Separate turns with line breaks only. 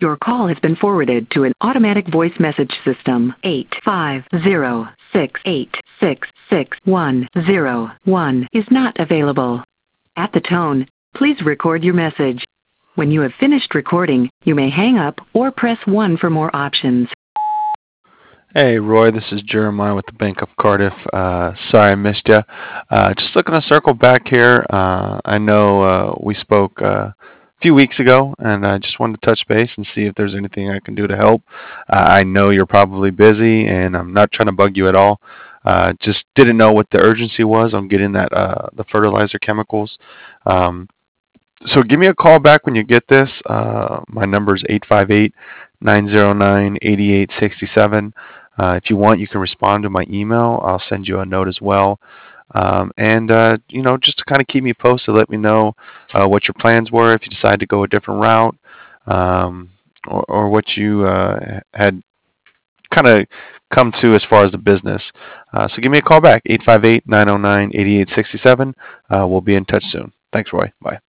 Your call has been forwarded to an automatic voice message system. 850-686-6101 is not available. At the tone, please record your message. When you have finished recording, you may hang up or press 1 for more options.
Hey, Roy, this is Jeremiah with the Bank of Cardiff. Sorry I missed you. Just looking to circle back here. I know we spoke a few weeks ago, and I just wanted to touch base and see if there's anything I can do to help. I know you're probably busy, and I'm not trying to bug you at all. Just didn't know what the urgency was on getting that the fertilizer chemicals. So give me a call back when you get this. My number is 858-909-8867. If you want, you can respond to my email. I'll send you a note as well. Just to kind of keep me posted, let me know what your plans were, if you decide to go a different route, or what you had kind of come to as far as the business. So give me a call back, 858-909-8867. We'll be in touch soon. Thanks, Roy. Bye.